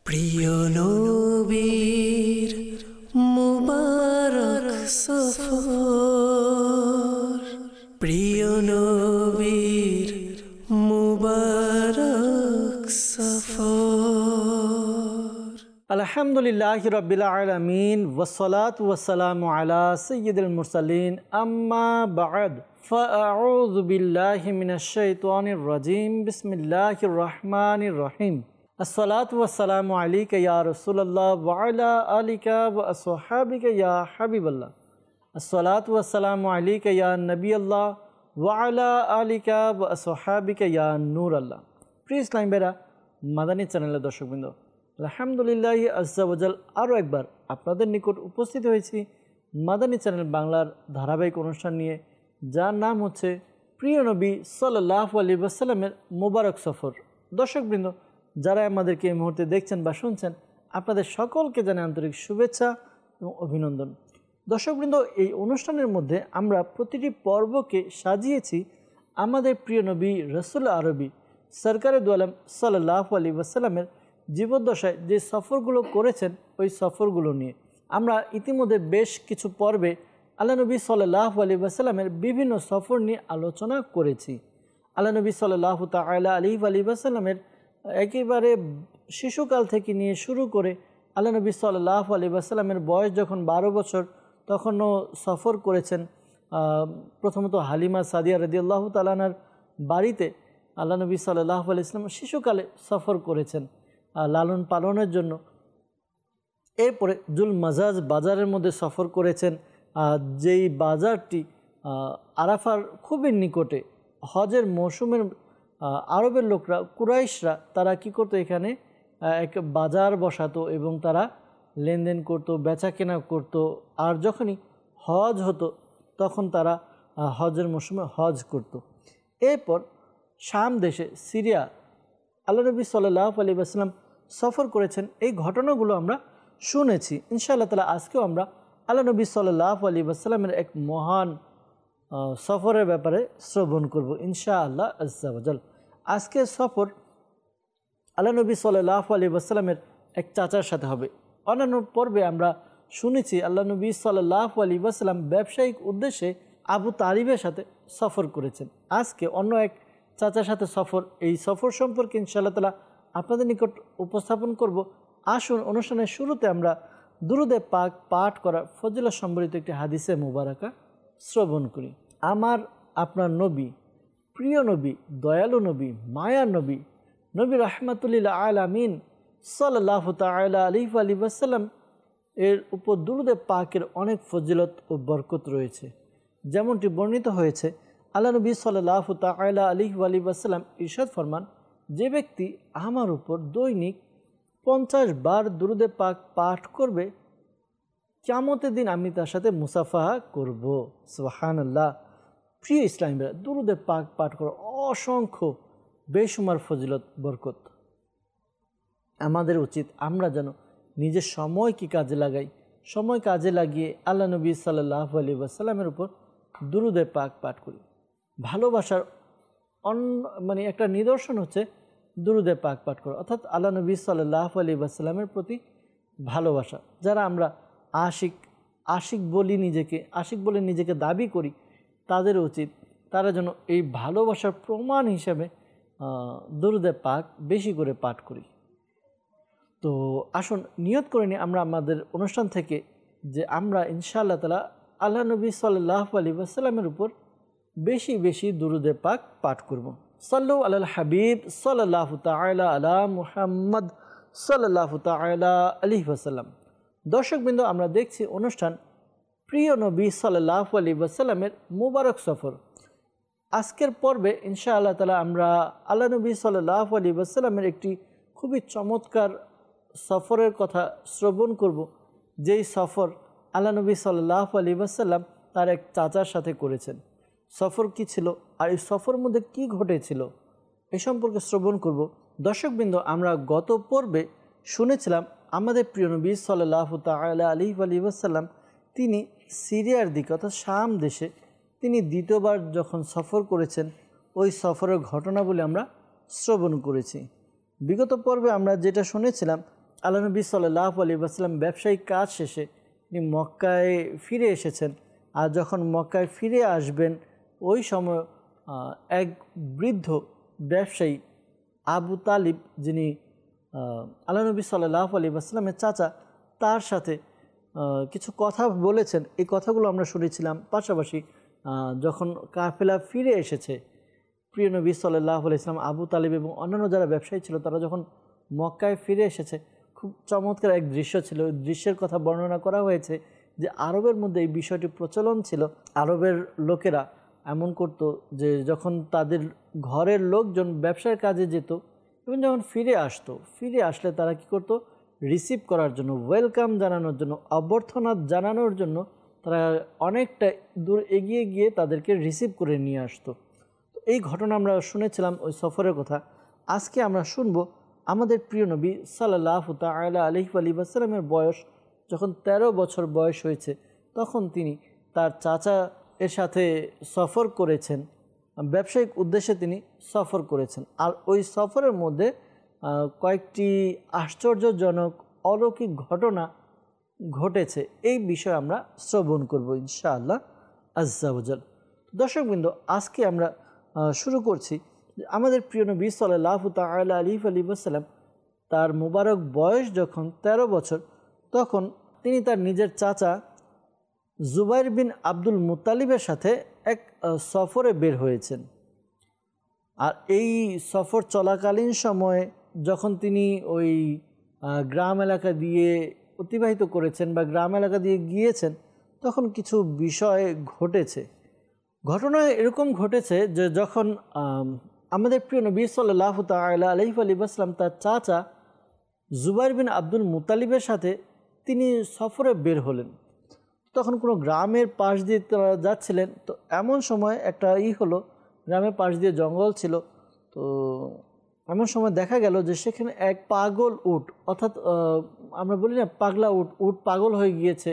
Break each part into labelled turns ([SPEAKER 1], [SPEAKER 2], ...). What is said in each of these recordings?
[SPEAKER 1] প্রিয় নবীর মুবারক সফর, প্রিয় নবীর মুবারক সফর।
[SPEAKER 2] আলহামদুলিল্লাহি রাব্বিল আলামিন ওয়াসসালাতু ওয়াসসালামু আলা সাইয়্যিদিল মুরসালিন আম্মা বা'দ ফাআউযু বিল্লাহি মিনাশ শাইতানির রাজীম বিসমিল্লাহির রহমানির রহিম। আসসালাতু ওয়াসসালামু আলাইকা ইয়া রাসূলুল্লাহ ওয়া আলা আলিকা ওয়া আসহাবিকা ইয়া হাবিবাল্লাহ। আসসালাতু ওয়াসসালামু আলাইকা ইয়া নবিয়াল্লাহ ওয়া আলা আলিকা ওয়া আসহাবিকা ইয়া নূরাল্লাহ। প্রিয় ইসলামী ভাইরা, মাদানী চ্যানেলের দর্শকবৃন্দ, আলহামদুলিল্লাহ আজ্জা ওয়াজাল আরও একবার আপনাদের নিকট উপস্থিত হয়েছি মাদানী চ্যানেল বাংলার ধারাবাহিক অনুষ্ঠান নিয়ে, যার নাম হচ্ছে প্রিয় নবী সাল্লাল্লাহু আলাইহি ওয়াসাল্লামের মুবারক সফর। দর্শকবৃন্দ, যারা আমাদেরকে এই মুহূর্তে দেখছেন বা শুনছেন, আপনাদের সকলকে জানাই আন্তরিক শুভেচ্ছা এবং অভিনন্দন। দর্শকবৃন্দ, এই অনুষ্ঠানের মধ্যে আমরা প্রতিটি পর্বকে সাজিয়েছি আমাদের প্রিয় নবী রসুল আরবি সরকারে দু আলম সাল্লাল্লাহু আলাইহি ওয়াসাল্লামের জীবদ্দশায় যে সফরগুলো করেছেন ওই সফরগুলো নিয়ে। আমরা ইতিমধ্যে বেশ কিছু পর্বে আল্লাহ নবী সাল্লাল্লাহু আলাইহি ওয়াসাল্লামের বিভিন্ন সফর নিয়ে আলোচনা করেছি। আল্লাহ নবী সাল্লাল্লাহু তাআলা আলাইহি ওয়াসাল্লামের একেবারে শিশুকাল থেকে নিয়ে শুরু করে আল্লাহ নবী সাল্লাল্লাহু আলাইহি ওয়াসাল্লামের বয়স যখন 12 বছর তখনও সফর করেছেন। প্রথমত হালিমা সাদিয়া রাদিয়াল্লাহু তাআলা আনহার বাড়িতে আল্লাহ নবী সাল্লাল্লাহু আলাইহি ওয়াসাল্লাম শিশুকালে সফর করেছেন লালন পালনের জন্য। এরপরে জুল মাজাজ বাজারের মধ্যে সফর করেছেন, যেই বাজারটি আরাফার খুবই নিকটে। হজের মৌসুমের আরবের লোকরা, কুরাইশরা, তারা কি করতো, এখানে এক বাজার বসাতো এবং তারা লেনদেন করতো, বেচা কেনা করতো। আর যখনই হজ হতো তখন তারা হজের মৌসুমে হজ করত। এরপর শাম দেশে, সিরিয়া, আল্লাহ নবী সাল্লাল্লাহু আলাইহি ওয়াসাল্লাম সফর করেছেন। এই ঘটনাগুলো আমরা শুনেছি। ইনশাআল্লাহ তাআলা আজকেও আমরা আল্লাহ নবী সাল্লাল্লাহু আলাইহি ওয়াসাল্লামের এক মহান সফরের ব্যাপারে শ্রবণ করব ইনশাআল্লাহ আজ্জা ওয়াজাল। আজকের সফর আল্লাহ নবী সাল্লাল্লাহু আলাইহি ওয়াসাল্লামের এক চাচার সাথে হবে। অন্যান্য পর্বে আমরা শুনেছি আল্লাহ নবী সাল্লাল্লাহু আলাইহি ওয়াসাল্লাম ব্যবসায়িক উদ্দেশ্যে আবু তালিবের সাথে সফর করেছেন। আজকে অন্য এক চাচার সাথে সফর, এই সফর সম্পর্কে ইনশাআল্লাহ তাআলা আপনাদের নিকট উপস্থাপন করব। আসুন অনুষ্ঠানের শুরুতে আমরা দুরুদে পাক পাঠ করা ফজিলত সম্বলিত একটি হাদিসে মুবারাকা শ্রবণ করি। আমার আপনার নবী, প্রিয় নবী, দয়ালু নবী, মায়ার নবী, নবী রাহমাতুল আলামিন সাল্লাল্লাহু তাআলা আলাইহি ওয়াসাল্লাম এর উপর দুরুদে পাকের অনেক ফজিলত ও বরকত রয়েছে। যেমনটি বর্ণিত হয়েছে, আল্লাহ নবী সাল্লাল্লাহু তাআলা আলাইহি ওয়াসাল্লাম ইরশাদ ফরমান, যে ব্যক্তি আমার উপর দৈনিক 50 বার দুরুদে পাক পাঠ করবে, কিয়ামতের দিন আমি তার সাথে মুসাফাহা করব। সুবহানাল্লাহ। প্রিয় ইসলামীরা, দুরুদে পাক পাঠ করা অসংখ্য বেশুমার ফজিলত বরকত। আমাদের উচিত আমরা যেন নিজের সময়কে কাজে লাগাই, সময় কাজে লাগিয়ে আল্লাহ নবী সাল্লাল্লাহু আলাইহি ওয়াসাল্লামের উপর দুরুদে পাক পাঠ করি। ভালোবাসার একটা নিদর্শন হচ্ছে দুরুদে পাক পাঠ করা, অর্থাৎ আল্লাহ নবী সাল্লাল্লাহু আলাইহি ওয়াসাল্লামের প্রতি ভালোবাসা। যারা আমরা আশিক বলে নিজেকে দাবি করি, তাদের উচিত তারা যেন এই ভালোবাসার প্রমাণ হিসেবে দুরুদে পাক বেশি করে পাঠ করি। তো আসুন নিয়ত করে নিই আমরা আমাদের অনুষ্ঠান থেকে যে আমরা ইনশাআল্লাহ তাআলা আল্লাহ নবী সাল্লাল্লাহু আলাইহি ওয়াসাল্লামের উপর বেশি বেশি দুরুদে পাক পাঠ করব। সাল্লু আলাল হাবিব সাল্লাল্লাহু তাআলা আলা মুহাম্মদ সাল্লাল্লাহু তাআলা আলাইহি ওয়াসাল্লাম। দর্শকবৃন্দ, আমরা দেখছি অনুষ্ঠান প্রিয় নবী সাল্লাল্লাহু আলাইহি ওয়াসাল্লামের মুবারক সফর। আজকের পর্বে ইনশাআল্লাহ তাআলা আমরা আল্লাহ নবী সাল্লাল্লাহু আলাইহি ওয়াসাল্লামের একটি খুবই চমৎকার সফরের কথা শ্রবণ করব, যেই সফর আল্লাহ নবী সাল্লাল্লাহু আলাইহি ওয়াসাল্লাম তার এক চাচার সাথে করেছেন। সফর কি ছিল আর এই সফরের মধ্যে কি ঘটেছিল এ সম্পর্কে শ্রবণ করব। দর্শকবৃন্দ, আমরা গত পর্বে শুনেছিলাম আমাদের প্রিয় নবী সাল্লাল্লাহু তাআলা আলাইহি ওয়াসাল্লাম তিনি সিরিয়ার দিকে, অর্থাৎ শাম দেশে তিনি দ্বিতীয়বার যখন সফর করেছেন, ওই সফরের ঘটনাবলী আমরা শ্রবণ করেছি। বিগত পর্বে আমরা যেটা শুনেছিলাম আল্লাহ নবী সাল্লাল্লাহু আলাইহি ওয়াসাল্লাম ব্যবসায়িক কাজ শেষে তিনি মক্কায় ফিরে এসেছেন। আর যখন মক্কায় ফিরে আসবেন ওই সময় এক বৃদ্ধ ব্যবসায়ী আবু তালিব, যিনি আল্লাহ নবী সাল্লাল্লাহু আলাইহি ওয়াসাল্লামের চাচা, তার সাথে কিছু কথা বলেছেন। এই কথাগুলো আমরা শুনেছিলাম। পাশাপাশি যখন কাফেলা ফিরে এসেছে, প্রিয় নবী সাল্লাল্লাহু আলাইহি ওয়াসাল্লাম, আবু তালিব এবং অন্যান্য যারা ব্যবসায়ী ছিল তারা যখন মক্কায় ফিরে এসেছে, খুব চমৎকার এক দৃশ্য ছিল। ওই দৃশ্যের কথা বর্ণনা করা হয়েছে যে আরবের মধ্যে এই বিষয়টি প্রচলন ছিল। আরবের লোকেরা এমন করত যে যখন তাদের ঘরের লোকজন ব্যবসার কাজে যেত এবং যখন ফিরে আসলে তারা কি করত, রিসিভ করার জন্য, ওয়েলকাম জানানোর জন্য, অভ্যর্থনা জানানোর জন্য তারা অনেকটা দূর এগিয়ে গিয়ে তাদেরকে রিসিভ করে নিয়ে আসতো। তো এই ঘটনা আমরা শুনেছিলাম ওই সফরের কথা। আজকে আমরা শুনবো আমাদের প্রিয় নবী সাল্লাল্লাহু তাআলা আলাইহি ওয়াসাল্লামের বয়স যখন 13 বছর বয়স হয়েছে, তখন তিনি তার চাচা এর সাথে সফর করেছেন, ব্যবসায়িক উদ্দেশ্যে তিনি সফর করেছেন। আর ওই সফরের মধ্যে কয়েকটি আশ্চর্যজনক অলৌকিক ঘটনা ঘটেছে। এই বিষয়ে আমরা শ্রবণ করব ইনশাআল্লাহ আজ্জা ওয়াজাল। দর্শকবৃন্দ, আজকে আমরা শুরু করছি আমাদের প্রিয় নবী সাল্লাল্লাহু তাআলা আলাইহি ওয়াসাল্লাম তার মুবারক বয়স যখন 13 বছর, তখন তিনি তার নিজের চাচা জুবাইর বিন আব্দুল মুত্তালিবের সাথে এক সফরে বের হয়েছেন। আর এই সফর চলাকালীন সময়ে যখন তিনি ওই গ্রাম এলাকা দিয়ে অতিবাহিত করেছেন বা গ্রাম এলাকা দিয়ে গিয়েছেন, তখন কিছু বিষয় ঘটেছে। ঘটনা এরকম ঘটেছে যে যখন আমাদের প্রিয় নবী সাল্লাল্লাহু তাআলা আলাইহি ওয়াসাল্লাম তার চাচা জুবাইর বিন আব্দুল মুত্তালিবের সাথে তিনি সফরে বের হলেন, তখন কোনো গ্রামের পাশ দিয়ে তারা যাচ্ছিলেন। তো এমন সময় একটা হলো, গ্রামের পাশ দিয়ে জঙ্গল ছিল। তো এমন সময় দেখা গেল যে সেখানে এক পাগল উট, অর্থাৎ আমরা বলি না পাগলা উট, উট পাগল হয়ে গিয়েছে।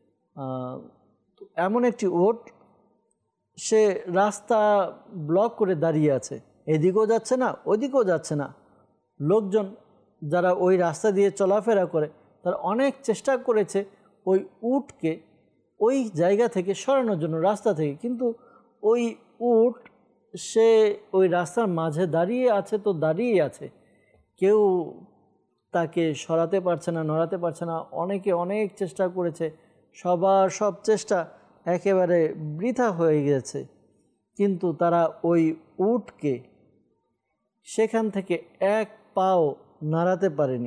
[SPEAKER 2] এমন একটি উট, সে রাস্তা ব্লক করে দাঁড়িয়ে আছে, এদিকেও যাচ্ছে না ওদিকেও যাচ্ছে না। লোকজন যারা ওই রাস্তা দিয়ে চলাফেরা করে তারা অনেক চেষ্টা করেছে ওই উটকে ওই জায়গা থেকে সরানোর জন্য, রাস্তা থেকে, কিন্তু ওই উট সে ওই রাস্তার মাঝে দাঁড়িয়ে আছে, তো দাঁড়িয়ে আছে, কেউ তাকে সরাতে পারছে না, নড়াতে পারছে না। অনেকে অনেক চেষ্টা করেছে, সবার সব চেষ্টা একেবারে বৃথা হয়ে গেছে, কিন্তু তারা ওই উটকে সেখান থেকে এক পাও নাড়াতে পারেনি।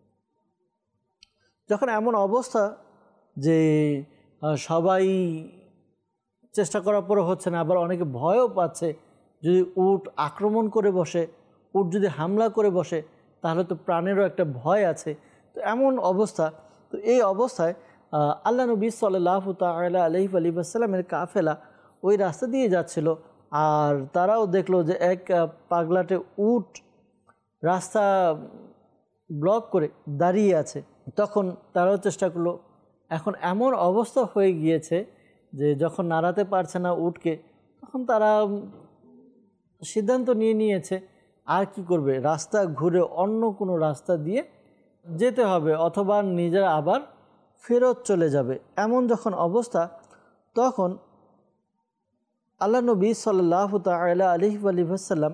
[SPEAKER 2] যখন এমন অবস্থা যে সবাই চেষ্টা করার পরে হচ্ছে না, আবার অনেকে ভয়ও পাচ্ছে, যদি উট আক্রমণ করে বসে, উট যদি হামলা করে বসে, তাহলে তো প্রাণেরও একটা ভয় আছে। তো এমন অবস্থা, তো এই অবস্থায় আল্লাহ নবী সাল্লাল্লাহু তাআলা আলাইহি ওয়াসাল্লামের কাফেলা ওই রাস্তা দিয়ে যাচ্ছিল। আর তারাও দেখলো যে এক পাগলাটে উট রাস্তা ব্লক করে দাঁড়িয়ে আছে। তখন তারাও চেষ্টা করলো। এখন এমন অবস্থা হয়ে গিয়েছে যে যখন নাড়াতে পারছে না উটকে, তখন তারা সিদ্ধান্ত নিয়েছে আর কি করবে, রাস্তা ঘুরে অন্য কোনো রাস্তা দিয়ে যেতে হবে, অথবা নিজেরা আবার ফেরত চলে যাবে। এমন যখন অবস্থা, তখন আল্লাহ নবী সাল্লাল্লাহু তাআলা আলাইহি ওয়াসাল্লাম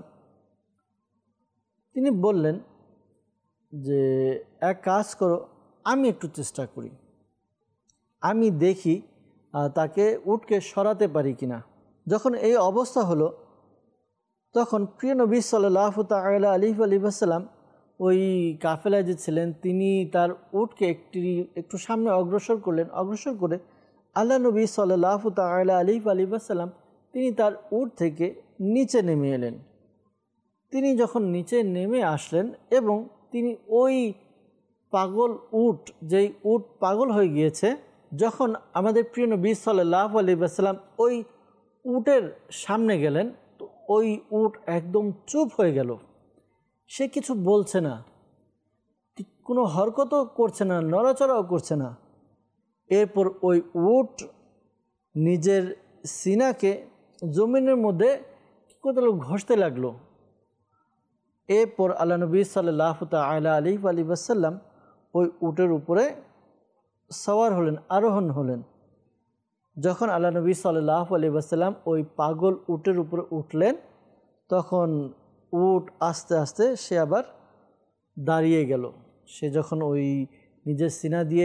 [SPEAKER 2] তিনি বললেন যে এক কাজ করো, আমি একটু চেষ্টা করি, আমি দেখি তাকে উটকে সরাতে পারি কিনা। যখন এই অবস্থা হলো, তখন প্রিয় নবী সাল্লাল্লাহু তাআলা আলাইহি ওয়াসাল্লাম ওই কাফেলায় যে ছিলেন, তিনি তার উটকে একটু সামনে অগ্রসর করলেন। অগ্রসর করে আল্লাহ নবী সাল্লাল্লাহু তাআলা আলাইহি ওয়াসাল্লাম তিনি তার উট থেকে নিচে নেমে এলেন। তিনি যখন নিচে নেমে আসলেন এবং তিনি ওই পাগল উট, যেই উট পাগল হয়ে গিয়েছে, যখন আমাদের প্রিয় নবী সাল্লাল্লাহু আলাইহি ওয়াসাল্লাম ওই উটের সামনে গেলেন, তো ওই উট একদম চুপ হয়ে গেল। সে কিছু বলছে না, কোনো হরকতও করছে না, নড়াচড়াও করছে না। এরপর ওই উট নিজের সিনাকে জমিনের মধ্যে কী করতে লাগলো, ঘষতে লাগলো। এরপর আল্লাহ নবী সাল্লাল্লাহু তাআলা আলাইহি ওয়াসাল্লাম ওই উটের উপরে সওয়ার হলেন, আরোহণ হলেন। যখন আল্লাহ নবী সাল্লাল্লাহু আলাইহি ওয়াসাল্লাম ওই পাগল উটের উপরে উঠলেন, তখন উট আস্তে আস্তে সে আবার দাঁড়িয়ে গেল। সে যখন ওই নিজের সিনা দিয়ে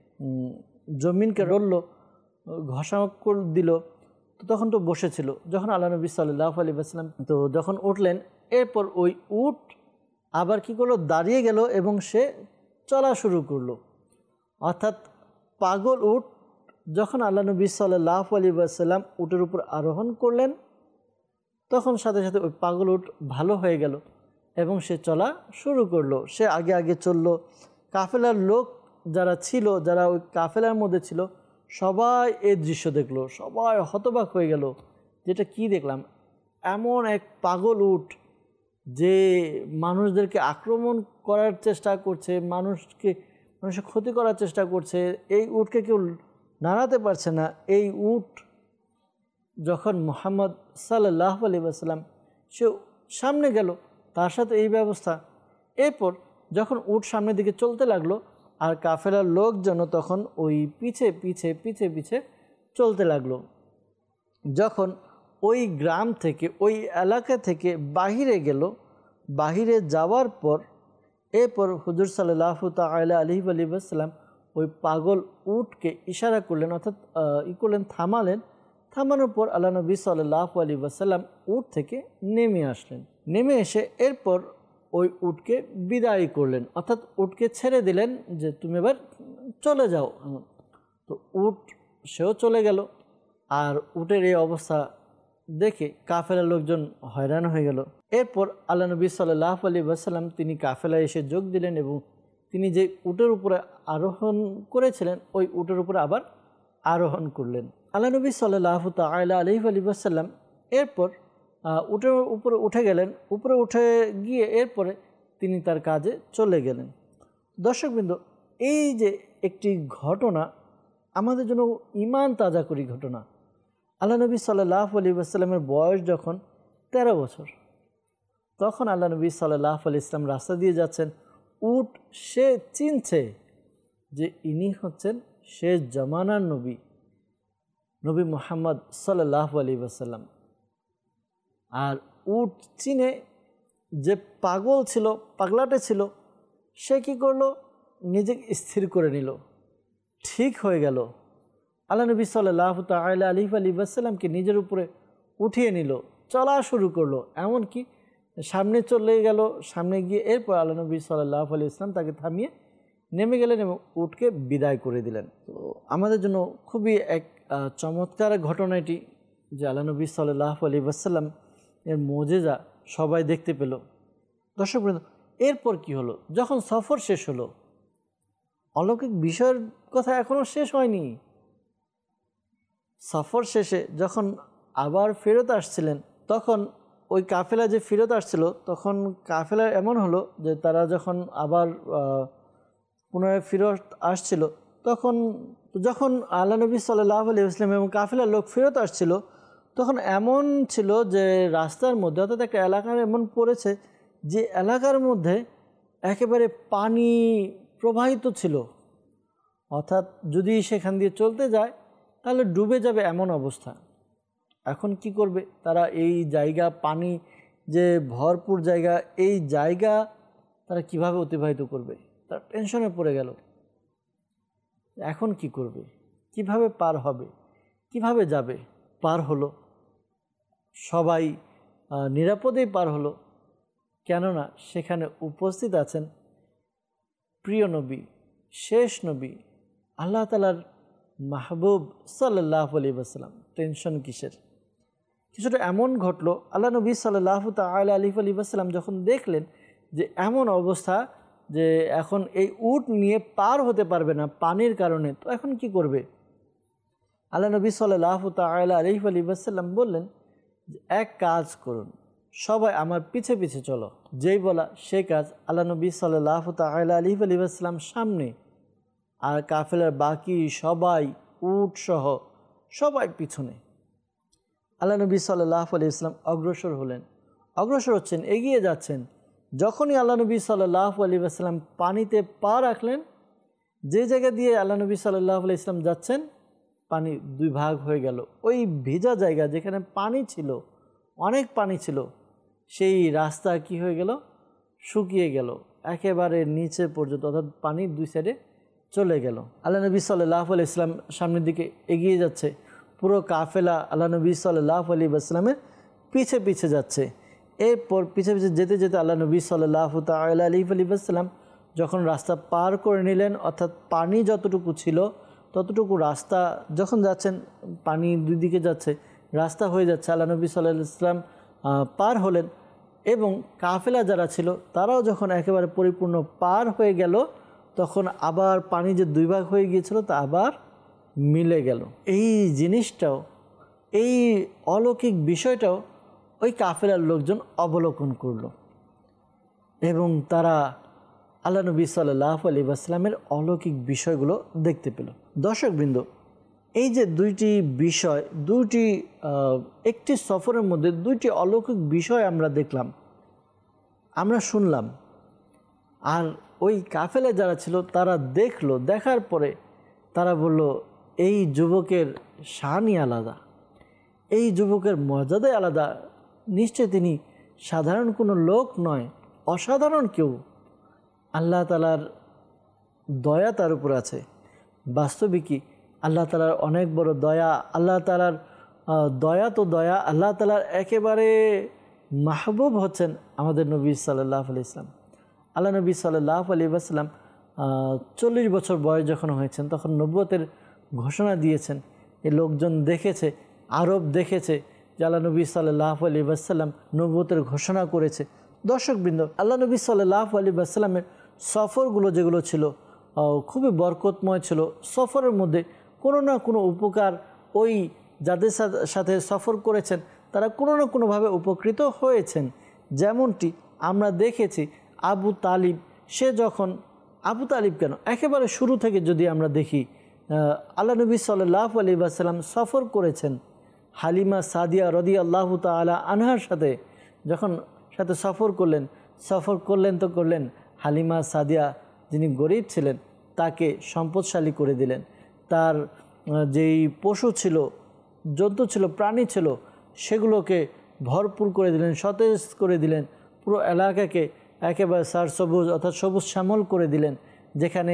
[SPEAKER 2] জমিনকে রলল, ঘষা দিল, তো তখন তো বসেছিল। যখন আল্লাহ নবী সাল্লাল্লাহু আলাইহি ওয়াসাল্লাম তো যখন উঠলেন, এরপর ওই উট আবার কি করলো, দাঁড়িয়ে গেল এবং সে চলা শুরু করলো। অর্থাৎ পাগল উট যখন আল্লাহ নবী সাল্লাল্লাহু আলাইহি ওয়াসাল্লাম উটের উপর আরোহণ করলেন, তখন সাথে সাথে ওই পাগল উট ভালো হয়ে গেল এবং সে চলা শুরু করলো। সে আগে আগে চললো। কাফেলার লোক যারা ছিল, যারা ওই কাফেলার মধ্যে ছিল, সবাই এই দৃশ্য দেখলো, সবাই হতবাক হয়ে গেল, যেটা কি দেখলাম, এমন এক পাগল উট যে মানুষদেরকে আক্রমণ করার চেষ্টা করছে, মানুষের ক্ষতি করার চেষ্টা করছে। এই উটকে কেউ নাড়াতে পারছে না। এই উট যখন মুহাম্মদ সাল্লাল্লাহু আলাইহি ওয়াসাল্লাম সে সামনে গেল, তার সাথে এই ব্যবস্থা। এরপর যখন উট সামনের দিকে চলতে লাগলো, আর কাফেলার লোকজন তখন ওই পিছে পিছে পিছে পিছে চলতে লাগলো। যখন ওই গ্রাম থেকে, ওই এলাকা থেকে বাহিরে গেল, বাহিরে যাওয়ার পর এরপর হুজুর সাল্লাল্লাহু তাআলা আলাইহি ওয়াসাল্লাম ওই পাগল উটকে ইশারা করলেন, অর্থাৎ করলেন, থামালেন। থামানোর পর আল্লাহ নবী সাল্লাল্লাহু আলাইহি ওয়াসাল্লাম উট থেকে নেমে আসলেন। নেমে এসে এরপর ওই উটকে বিদায় করলেন, অর্থাৎ উটকে ছেড়ে দিলেন যে তুমি এবার চলে যাও। তো উট সেও চলে গেল। আর উটের এই অবস্থা দেখে কাফেলার লোকজন হয়রান হয়ে গেল। এরপর আল্লাহ নবী সাল্লাল্লাহু আলাইহি ওয়াসাল্লাম তিনি কাফেলায় এসে যোগ দিলেন এবং তিনি যে উটের উপরে আরোহণ করেছিলেন, ওই উটের উপরে আবার আরোহণ করলেন। আল্লাহ নবী সাল্লাল্লাহু তাআলা আলাইহি ওয়াসাল্লাম এরপর উটের উপরে উঠে গেলেন। উপরে উঠে গিয়ে এরপরে তিনি তার কাজে চলে গেলেন। দর্শকবৃন্দ, এই যে একটি ঘটনা আমাদের জন্য ঈমান তাজাকরি ঘটনা। আল্লাহ নবী সাল্লাল্লাহু আলাইহি ওয়াসাল্লামের বয়স যখন 13 বছর, তখন আল্লাহ নবী সাল্লাল্লাহু আলাইহি ওয়াসাল্লাম রাস্তা দিয়ে যাচ্ছেন। উট সে চিনছে যে ইনি হচ্ছেন শেষ জামানার নবী, নবী মুহাম্মদ সাল্লাল্লাহু আলাইহি ওয়াসাল্লাম। আর উট চিনে যে পাগল ছিল, পাগলাটে ছিল, সে কী করলো, নিজেকে স্থির করে নিল, ঠিক হয়ে গেল। আল্লাহ নবী সাল্লাল্লাহু তাআলা আলাইহি ওয়াসাল্লামকে নিজের উপরে উঠিয়ে নিল, চলা শুরু করলো। এমনকি সামনে চলে গেল, সামনে গিয়ে এরপর আল্লাহ নবী সাল্লাল্লাহু আলাইহি ওয়াসাল্লাম তাকে থামিয়ে নেমে গেলেন এবং উটকে বিদায় করে দিলেন। তো আমাদের জন্য খুবই এক চমৎকার ঘটনা এটি, যে আল্লাহ নবী সাল্লাল্লাহু আলাইহি ওয়াসাল্লাম এর মুজিজা সবাই দেখতে পেল। দর্শকবৃন্দ, এরপর কি হলো, যখন সফর শেষ হলো, অলৌকিক বিষয়ের কথা এখনও শেষ হয়নি। সফর শেষে যখন আবার ফেরত আসছিলেন, তখন ওই কাফেলা যে ফেরত আসছিল, তখন কাফেলা এমন হলো যে তারা যখন আবার পুনরায় ফেরত আসছিল, যখন আল্লাহ নবী সাল্লাল্লাহু আলাইহি ওয়াসাল্লাম এবং কাফেলার লোক ফেরত আসছিল, তখন এমন ছিল যে রাস্তার মধ্যে, অর্থাৎ একটা এলাকার এমন পড়েছে যে এলাকার মধ্যে একেবারে পানি প্রবাহিত ছিল, অর্থাৎ যদি সেখান দিয়ে চলতে যায় তাহলে ডুবে যাবে এমন অবস্থা। এখন কি করবে তারা? এই জায়গা, পানি যে ভরপুর জায়গা, এই জায়গা তারা কিভাবে অতিবাহিত করবে? তারা টেনশনে পড়ে গেল। এখন কি করবে? কিভাবে পার হবে? কিভাবে যাবে? পার হলো, সবাই নিরাপদেই পার হলো, কেননা সেখানে উপস্থিত আছেন প্রিয় নবী, শেষ নবী, আল্লাহ তাআলার মাহবুব সাল্লাল্লাহু আলাইহি ওয়াসাল্লাম। টেনশন কিসের? কিছুটা এমন ঘটলো, আল্লাহ নবী সাল্লাল্লাহু তাআলা আলাইহি ওয়াসাল্লাম যখন দেখলেন যে এমন অবস্থা যে এখন এই উট নিয়ে পার হতে পারবে না পানির কারণে, তো এখন কি করবে? আল্লাহ নবী সাল্লাল্লাহু তাআলা আলাইহি ওয়াসাল্লাম বললেন যে এক কাজ করুন, সবাই আমার পিছে পিছে চলো। যেই বলা সেই কাজ। আল্লাহ নবী সাল্লাল্লাহু তাআলা আলাইহি ওয়াসাল্লাম সামনে, আর কাফেলার বাকি সবাই, উট সহ সবাই পিছনে। আল্লাহ নবী সাল্লাল্লাহু আলাইহি ওয়াসাল্লাম অগ্রসর হচ্ছেন, এগিয়ে যাচ্ছেন। যখনই আল্লাহ নবী সাল্লাল্লাহু আলাইহি ওয়াসাল্লাম পানিতে পা রাখলেন, যে জায়গা দিয়ে আল্লাহ নবী সাল্লাল্লাহু আলাইহি ওয়াসাল্লাম যাচ্ছেন পানি দুই ভাগ হয়ে গেল। ওই ভেজা জায়গা যেখানে পানি ছিল, অনেক পানি ছিল, সেই রাস্তা কি হয়ে গেল? শুকিয়ে গেল একেবারে নিচে পর্যন্ত, অর্থাৎ পানির দুই সাইডে চলে গেল। আল্লাহ নবী সাল্লাল্লাহু আলাইহি ওয়াসাল্লাম সামনের দিকে এগিয়ে যাচ্ছে, পুরো কাফেলা আল্লাহ নবী সাল্লাল্লাহু আলাইহি ওয়াসাল্লামের পিছে পিছে যাচ্ছে। এরপর পিছে পিছে যেতে যেতে আল্লাহ নবী সাল্লাল্লাহু তাআলা আলাইহি ওয়াসাল্লাম যখন রাস্তা পার করে নিলেন, অর্থাৎ পানি যতটুকু ছিল ততটুকু রাস্তা যখন যাচ্ছেন, পানি দুই দিকে যাচ্ছে, রাস্তা হয়ে যাচ্ছে, আল্লাহ নবী সাল্লাল্লাহু আলাইহি ওয়াসাল্লাম পার হলেন এবং কাফেলা যারা ছিল তারাও যখন একেবারে পরিপূর্ণ পার হয়ে গেল, তখন আবার পানি যে দুই ভাগ হয়ে গিয়েছিল তা আবার মিলে গেল। এই জিনিসটাও, এই অলৌকিক বিষয়টাও ওই কাফেলার লোকজন অবলোকন করল এবং তারা আল্লাহ নবী সাল্লাল্লাহু আলাইহি ওয়াসাল্লামের অলৌকিক বিষয়গুলো দেখতে পেল। দর্শকবৃন্দ, এই যে দুইটি বিষয়, একটি সফরের মধ্যে দুইটি অলৌকিক বিষয় আমরা দেখলাম, আমরা শুনলাম, আর ওই কাফেলা যারা ছিল তারা দেখলো, দেখার পরে তারা বলল এই যুবকের শানই আলাদা, এই যুবকের মর্যাদাই আলাদা, নিশ্চয় তিনি সাধারণ কোনো লোক নয়, অসাধারণ কেউ, আল্লাহ তাআলার দয়া তার উপর আছে। বাস্তবিকই আল্লাহ তাআলার অনেক বড় দয়া, আল্লাহ তাআলার দয়া তো দয়া, আল্লাহ তাআলার একেবারে মাহবুব হচ্ছেন আমাদের নবী সাল্লাল্লাহু আলাইহি ওয়াসাল্লাম। আল্লাহ নবী সাল্লাল্লাহু আলাইহি ওয়াসাল্লাম 40 বছর বয়স যখন হয়েছেন তখন নবুয়তের ঘোষণা দিয়েছেন। এই লোকজন দেখেছে, আরব দেখেছে যে আল্লাহ নবী সাল্লাল্লাহু আলাইহি ওয়াসাল্লাম নবুয়তের ঘোষণা করেছে। দর্শকবৃন্দ, আল্লাহ নবী সাল্লাল্লাহু আলাইহি ওয়াসাল্লামের সফরগুলো যেগুলো ছিল খুবই বরকতময় ছিল। সফরের মধ্যে কোনো না কোনো উপকার, ওই যাদের সাথে সফর করেছেন তারা কোনো না কোনোভাবে উপকৃত হয়েছেন। যেমনটি আমরা দেখেছি আবু তালিব, সে যখন, আবু তালিব কেন, একেবারে শুরু থেকে যদি আমরা দেখি, আল্লাহ নবী সাল্লাল্লাহু আলাইহি ওয়াসাল্লাম সফর করেছেন হালিমা সাদিয়া রাদিয়াল্লাহু তাআলা আনহার সাথে। যখন সাথে সফর করলেন তো করলেন, হালিমা সাদিয়া যিনি গরিব ছিলেন তাকে সম্পদশালী করে দিলেন। তার যেই পশু ছিল, জন্তু ছিল, প্রাণী ছিল, সেগুলোকে ভরপুর করে দিলেন, সতেজ করে দিলেন, পুরো এলাকাকে একেবারে সারসবুজ অর্থাৎ সবুজ শ্যামল করে দিলেন। যেখানে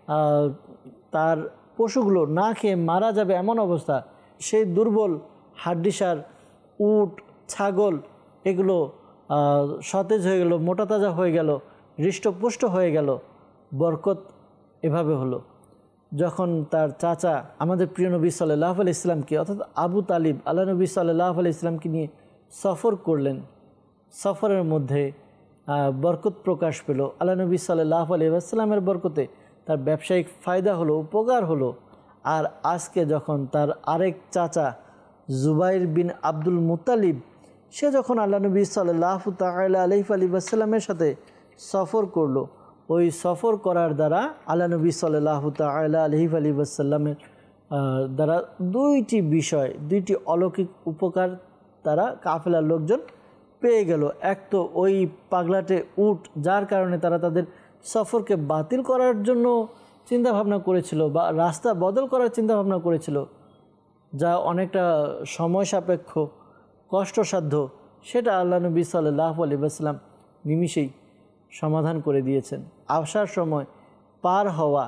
[SPEAKER 2] তার পশুগুলো না খেয়ে মারা যাবে এমন অবস্থা, সেই দুর্বল হাড্ডিসার উট, ছাগল এগুলো সতেজ হয়ে গেল, মোটা তাজা হয়ে গেল, হৃষ্টপুষ্ট হয়ে গেল। বরকত এভাবে হলো। যখন তার চাচা আমাদের প্রিয় নবী সাল্লাল্লাহু আলাইহি ওয়াসাল্লামকে, অর্থাৎ আবু তালিব আল্লাহ নবী সাল্লাল্লাহু আলাইহি ওয়াসাল্লামকে নিয়ে সফর করলেন, সফরের মধ্যে বরকত প্রকাশ পেল। আল্লাহ নবী সাল্লাল্লাহু আলাইহি ওয়াসাল্লামের বরকতে তার ব্যবসায়িক ফায়দা হলো, উপকার হলো। আর আজকে যখন তার আরেক চাচা জুবাইর বিন আব্দুল মুত্তালিব, সে যখন আল্লাহ নবী সাল্লাল্লাহু তাআলা আলাইহি ওয়াসাল্লামের সাথে সফর করলো, ওই সফর করার দ্বারা আল্লাহ নবী সাল্লাল্লাহু তাআলা আলাইহি ওয়াসাল্লামের দ্বারা দুইটি বিষয়, দুইটি অলৌকিক উপকার তারা কাফেলার লোকজন পেয়ে গেল। এক তো ওই পাগলাটে উট, যার কারণে তারা তাদের সফরকে বাতিল করার জন্য চিন্তাভাবনা করেছিল বা রাস্তা বদল করার চিন্তাভাবনা করেছিল, যা অনেকটা সময় সাপেক্ষ, কষ্টসাধ্য, সেটা আল্লাহ নবী সাল্লাল্লাহু আলাইহি ওয়াসাল্লাম নিমিষেই সমাধান করে দিয়েছেন। আসার সময় পার হওয়া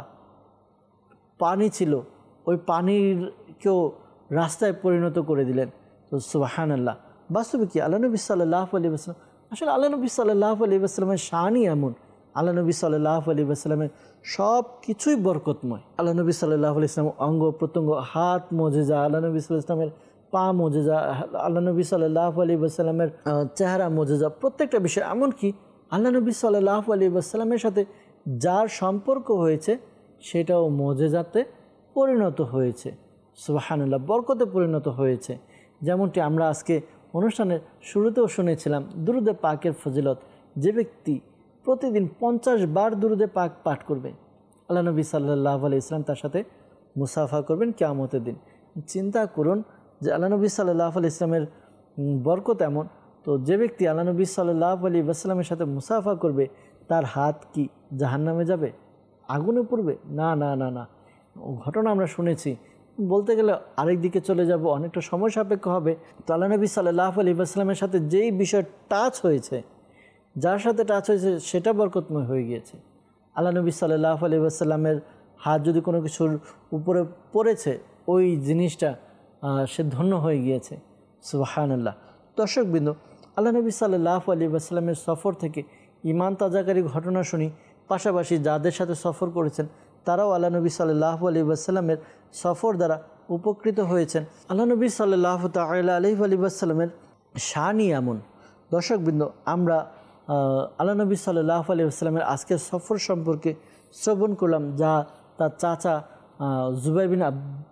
[SPEAKER 2] পানি ছিল, ওই পানিরকেও রাস্তায় পরিণত করে দিলেন। তো সুবহানাল্লাহ, বাস্তবে কি আল্লাহ নবী সাল্লাল্লাহু আলাইহি ওয়াসাল্লাম, আসলে আল্লাহ নবী সাল্লাল্লাহু আলাইহি ওয়াসাল্লামের শানই এমন। আল্লাহ নবী সাল্লাল্লাহু আলাইহি ওয়াসাল্লামের সব কিছুই বরকতময়। আল্লাহ নবী সাল্লাল্লাহু আলাইহি ওয়াসাল্লাম অঙ্গ প্রত্যঙ্গ, হাত মুজিজা, আল্লাহ নবী সাল্লাল্লাহু আলাইহি ওয়াসাল্লামের পা মুজিজা, আল্লাহ নবী সাল্লাল্লাহু আলাইহি ওয়াসাল্লামের চেহারা মুজিজা, প্রত্যেকটা বিষয়। এমনকি আল্লাহ নবী সাল্লাল্লাহু আলাইহি ওয়াসাল্লামের সাথে যার সম্পর্ক হয়েছে সেটাও মুজিজাতে পরিণত হয়েছে। সুবহানাল্লাহ, বরকতে পরিণত হয়েছে। যেমনটি আমরা আজকে অনুষ্ঠানের শুরুতেও শুনেছিলাম, দুরুদে পাকের ফজিলত। যে ব্যক্তি প্রতিদিন 50 বার দুরুদে পাক পাঠ করবে, আল্লাহ নবী সাল্লাল্লাহু আলাইহি ওয়াসাল্লাম তার সাথে মুসাফা করবেন কিয়ামতের দিন। চিন্তা করুন যে আল্লাহ নবী সাল্লাল্লাহু আলাইহি ওয়াসাল্লামের বরকত এমন, তো তো যে ব্যক্তি আল্লাহ নবী সাল্লাল্লাহু আলাইহি ওয়াসাল্লামের সাথে মুসাফা করবে তার হাত কি জাহান্নামে যাবে, আগুনে পড়বে? না না না না, ঘটনা আমরা শুনেছি। বলতে গেলে আরেক দিকে চলে যাব, অনেকটা সময় সাপেক্ষ হবে। তো আল্লাহ নবী সাল্লাল্লাহু আলাইহি ওয়াসাল্লামের সাথে যেই বিষয় টাচ হয়েছে, যার সাথে টাচ হয়েছে সেটা বরকতময় হয়ে গিয়েছে। আল্লাহ নবী সাল্লাল্লাহু আলাইহি ওয়াসাল্লামের হাত যদি কোনো কিছুর উপরে পড়েছে, ওই জিনিসটা সে ধন্য হয়ে গিয়েছে। সুবহানাল্লাহ। দর্শকবৃন্দ, আল্লাহ নবী সাল্লাল্লাহু আলাইহি ওয়াসাল্লামের সফর থেকে ঈমান তাজাকারী ঘটনা শুনি, পাশাপাশি যাদের সাথে সফর করেছেন তারাও আল্লাহ নবী সাল্লাল্লাহু আলাইহি ওয়াসাল্লামের সফর দ্বারা উপকৃত হয়েছেন। আল্লাহ নবী সাল্লাল্লাহু তাআলা আলাইহি ওয়াসাল্লামের শানই এমন। দর্শকবৃন্দ, আমরা আল্লাহ নবী সাল্লাল্লাহু আলাইহি ওয়াসাল্লামের আজকের সফর সম্পর্কে শ্রবণ করলাম, যা তার চাচা জুবাইর বিন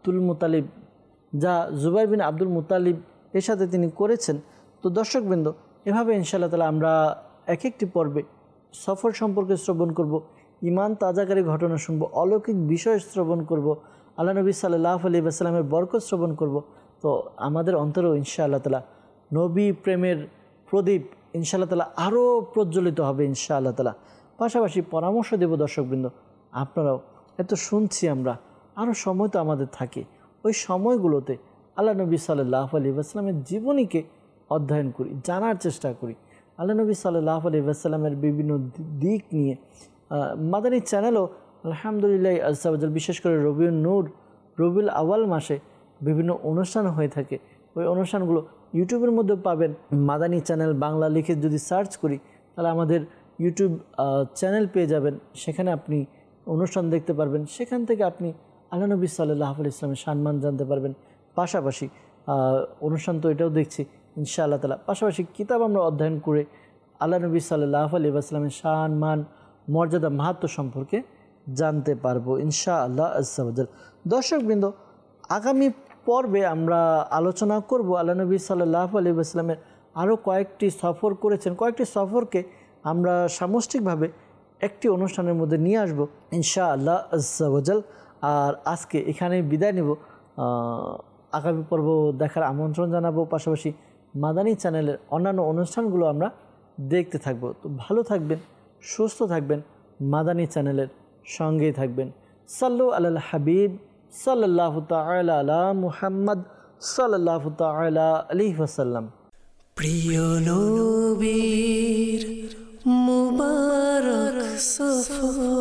[SPEAKER 2] আব্দুল মুতালিব এর সাথে তিনি করেছেন। তো দর্শকবৃন্দ, এভাবে ইনশাআল্লাহ তাআলা আমরা এক একটি পর্বে সফর সম্পর্কে শ্রবণ করব, ঈমান তাজাকারী ঘটনা শুনব, অলৌকিক বিষয় শ্রবণ করব, আল্লাহ নবী সাল্লাল্লাহু আলাইহি ওয়াসাল্লামের বরকত শ্রবণ করব। তো আমাদের অন্তরেও ইনশাআল্লাহ তাআলা নবী প্রেমের প্রদীপ ইনশাআল্লাহ তাআলা আরও প্রজ্বলিত হবে ইনশাআল্লাহ তাআলা। পাশাপাশি পরামর্শ দেব দর্শকবৃন্দ, আপনারাও এত শুনছি আমরা, আরও সময় তো আমাদের থাকে, ওই সময়গুলোতে আল্লাহ নবী সাল্লাল্লাহু আলাইহি ওয়াসাল্লামের জীবনীকে অধ্যয়ন করি, জানার চেষ্টা করি। আল্লাহ নবী সাল্লাল্লাহু আলাইহি ওয়াসাল্লামের বিভিন্ন দিক নিয়ে মাদানী চ্যানেলও আলহামদুলিল্লাহ আজ্জা ওয়া জাল, বিশেষ করে রবিউল আউয়াল মাসে বিভিন্ন অনুষ্ঠান হয়ে থাকে। ওই অনুষ্ঠানগুলো ইউটিউবের মধ্যে পাবেন। মাদানী চ্যানেল বাংলা লিখে যদি সার্চ করি তাহলে আমাদের ইউটিউব চ্যানেল পেয়ে যাবেন, সেখানে আপনি অনুষ্ঠান দেখতে পারবেন। সেখান থেকে আপনি আল্লাহ নবী সাল্লাল্লাহু আলাইহি ওয়াসাল্লামের সম্মান জানতে পারবেন। পাশাপাশি অনুষ্ঠান তো এটাও দেখছি ইনশাআল্লাহ তাআলা, পাশাপাশি কিতাব আমরা অধ্যয়ন করে আল্লাহ নবী সাল্লাল্লাহু আলাইহি ওয়াসাল্লামের সম্মান, মর্যাদা, মাহাত্ম্য সম্পর্কে জানতে পারবো ইনশাআল্লাহ আজ্জা ওয়া জাল। দর্শকবৃন্দ, আগামী পর্বে আমরা আলোচনা করব আল্লাহ নবী সাল্লাল্লাহু আলাইহি ওয়াসাল্লামের আরও কয়েকটি সফর করেছেন, কয়েকটি সফরকে আমরা সামষ্টিকভাবে একটি অনুষ্ঠানের মধ্যে নিয়ে আসবো ইনশাআল্লাহ আজ্জা ওয়া জাল। আর আজকে এখানেই বিদায় নেব, আগামী পর্ব দেখার আমন্ত্রণ জানাবো। পাশাপাশি মাদানী চ্যানেলের অন্যান্য অনুষ্ঠানগুলো আমরা দেখতে থাকব। তো ভালো থাকবেন, সুস্থ থাকবেন, মাদানী চ্যানেলের সঙ্গেই থাকবেন। সাল্লু আলাল হাবিব সাল্লাল্লাহু তাআলা আলা মুহাম্মদ সাল্লাল্লাহু তাআলা আলাইহি ওয়াসাল্লাম।
[SPEAKER 1] প্রিয় নবীর মুবারক সফর।